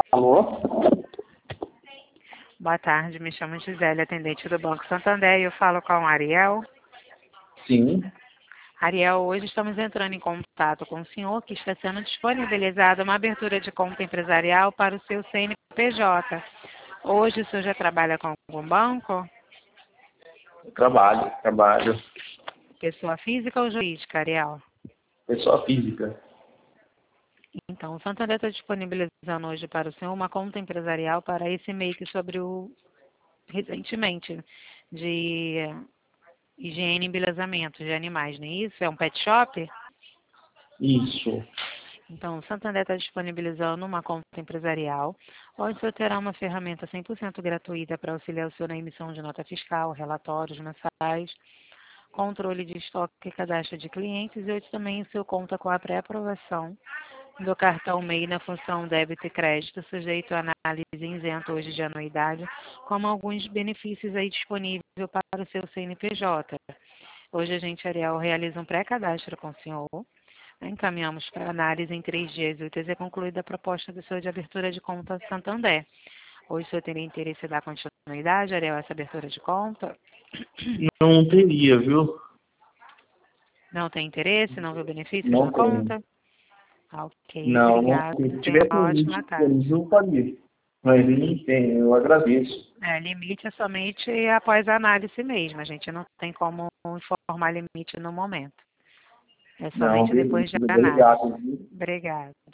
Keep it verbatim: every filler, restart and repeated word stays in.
Alô? Boa tarde, me chamo Gisele, atendente do Banco Santander, e eu falo com o Ariel. Sim. Ariel, hoje estamos entrando em contato com o senhor que está sendo disponibilizada uma abertura de conta empresarial para o seu C N P J. Hoje o senhor já trabalha com algum banco? Trabalho, trabalho. Pessoa física ou jurídica, Ariel? Pessoa física. Então, o Santander está disponibilizando hoje para o senhor uma conta empresarial para esse mês que sobre o recentemente de higiene e embelezamento de animais, não é isso? É um pet shop? Isso. Então, o Santander está disponibilizando uma conta empresarial, onde o senhor terá uma ferramenta cem por cento gratuita para auxiliar o senhor na emissão de nota fiscal, relatórios mensais, controle de estoque e cadastro de clientes, e hoje também o senhor conta com a pré-aprovação do cartão M E I na função débito e crédito, sujeito a análise isento hoje de anuidade, como alguns benefícios aí disponíveis para o seu C N P J. Hoje a gente, Ariel, realiza um pré-cadastro com o senhor, encaminhamos para análise em três dias úteis e é concluída a proposta do senhor de abertura de conta Santander. Hoje o senhor teria interesse em dar continuidade, Ariel, a essa abertura de conta? Não teria, viu? Não tem interesse? Não vê benefícios Não na tenho. conta? Ok, Não, não obrigada. tenho. Se Tenha tivesse uma um ótima limite tarde. disponível, eu faria. Mas nem tem, eu agradeço. É, limite é somente após a análise mesmo. A gente não tem como informar limite no momento. É Não, somente depois beleza. de análise. Obrigado, viu? Obrigada.